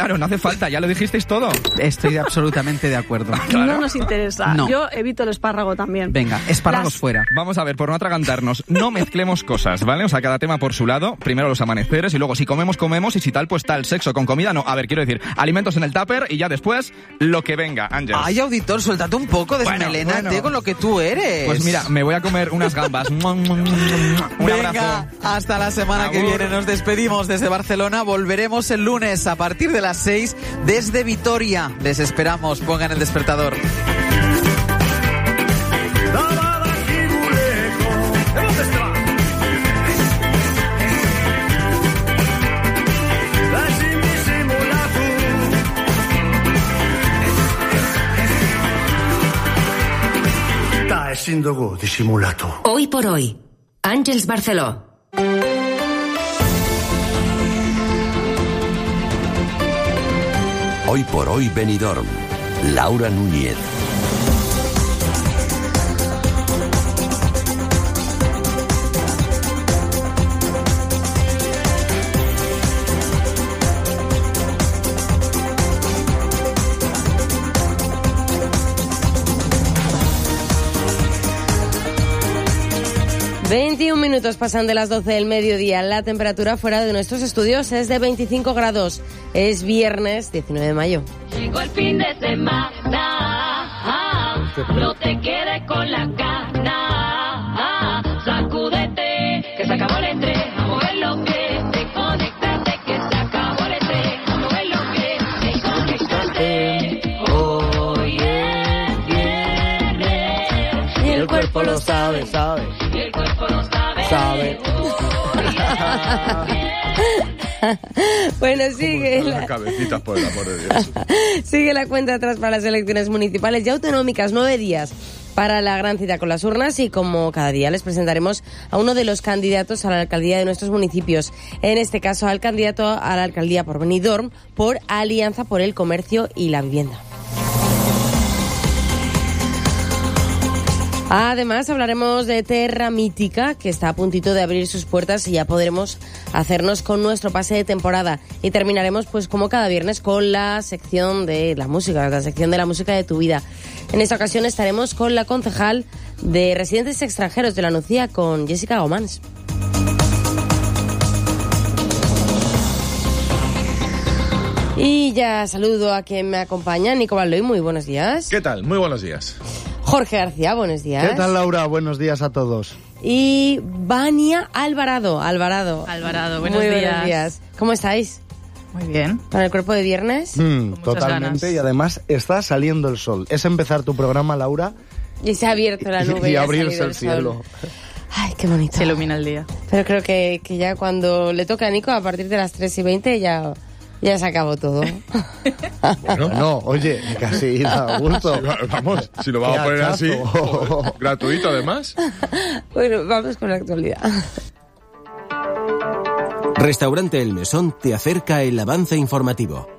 Claro, no hace falta, ya lo dijisteis todo. Estoy absolutamente de acuerdo. Claro. No nos interesa. No. Yo evito el espárrago también. Venga, espárragos fuera. Vamos a ver, por no atragantarnos, no mezclemos cosas, ¿vale? O sea, cada tema por su lado. Primero los amaneceres y luego si comemos, comemos y si tal, pues tal. Sexo con comida, no. A ver, quiero decir, alimentos en el tupper y ya después lo que venga, Ángel. Ay, auditor, suéltate un poco, desmelénate con lo que tú eres. Pues mira, me voy a comer unas gambas. Un abrazo. Hasta la semana que viene. Nos despedimos desde Barcelona. Volveremos el lunes a partir de las 6 desde Vitoria. Les esperamos. Pongan el despertador. Hoy por hoy, Àngels Barceló. Hoy por hoy Benidorm. Laura Núñez. Minutos pasan de las 12 del mediodía. La temperatura fuera de nuestros estudios es de 25 grados. Es viernes 19 de mayo. Llegó el fin de semana, no te quedes con la gana, sacúdete, que se acabó el estrés, a mover los pies, desconéctate, que se acabó el estrés, a mover los pies, desconéctate. Hoy es viernes y el cuerpo lo sabe, y el cuerpo lo sabe. Bueno, sigue cabecitas, por el amor de Dios. Sigue la cuenta atrás para las elecciones municipales y autonómicas. 9 días para la gran cita con las urnas y como cada día les presentaremos a uno de los candidatos a la alcaldía de nuestros municipios. En este caso al candidato a la alcaldía por Benidorm por Alianza por el Comercio y la Vivienda. Además, hablaremos de Terra Mítica, que está a puntito de abrir sus puertas y ya podremos hacernos con nuestro pase de temporada. Y terminaremos, pues como cada viernes, con la sección de la música de tu vida. En esta ocasión estaremos con la concejal de Residentes Extranjeros de la Nucía, con Jessica Gomans. Y ya saludo a quien me acompaña, Nico Baldoy, muy buenos días. ¿Qué tal? Muy buenos días. Jorge García, buenos días. ¿Qué tal, Laura? Buenos días a todos. Y Vania Alvarado, buenos días. ¿Cómo estáis? Muy bien. ¿Con el cuerpo de viernes? Totalmente, ganas. Y además está saliendo el sol. Es empezar tu programa, Laura. Y se ha abierto la nube. Y abrirse el cielo. Ay, qué bonito. Se ilumina el día. Pero creo que ya cuando le toca a Nico, a partir de las 3:20 ya se acabó todo. Bueno, no, oye, casi da gusto. Sí, vamos, si lo vamos a poner así, gratuito además. Bueno, vamos con la actualidad. Restaurante El Mesón te acerca el avance informativo.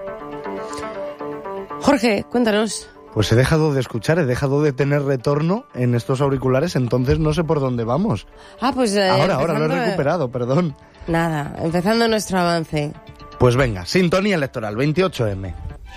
Jorge, cuéntanos. Pues he dejado de escuchar, he dejado de tener retorno en estos auriculares, entonces no sé por dónde vamos. Pues ahora lo he recuperado, perdón. Nada, empezando nuestro avance. Pues venga, sintonía electoral, 28M.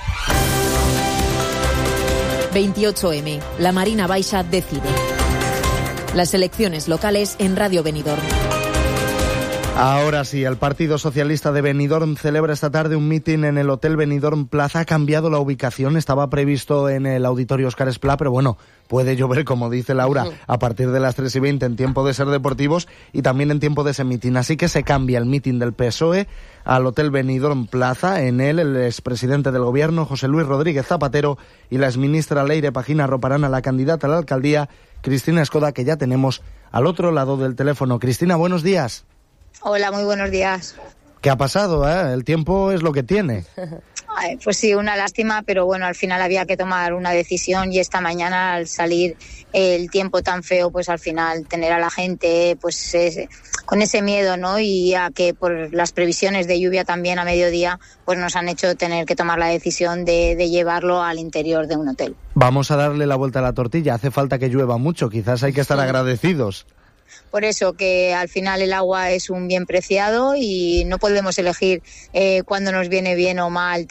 28M, la Marina Baixa decide. Las elecciones locales en Radio Benidorm. Ahora sí, el Partido Socialista de Benidorm celebra esta tarde un mitin en el Hotel Benidorm Plaza. Ha cambiado la ubicación, estaba previsto en el Auditorio Óscar Esplá, pero bueno, puede llover, como dice Laura, a partir de las 3:20 en tiempo de ser deportivos y también en tiempo de ese mitin. Así que se cambia el mitin del PSOE al Hotel Benidorm Plaza. En él, el expresidente del Gobierno, José Luis Rodríguez Zapatero, y la exministra Leire Pajina arroparán a la candidata a la alcaldía, Cristina Escoda, que ya tenemos al otro lado del teléfono. Cristina, buenos días. Hola, muy buenos días. ¿Qué ha pasado? El tiempo es lo que tiene. Pues sí, una lástima, pero bueno, al final había que tomar una decisión y esta mañana al salir el tiempo tan feo, pues al final tener a la gente pues con ese miedo, ¿no? Y a que por las previsiones de lluvia también a mediodía, pues nos han hecho tener que tomar la decisión de llevarlo al interior de un hotel. Vamos a darle la vuelta a la tortilla, hace falta que llueva mucho, quizás hay que estar agradecidos. Por eso que al final el agua es un bien preciado y no podemos elegir cuándo nos viene bien o mal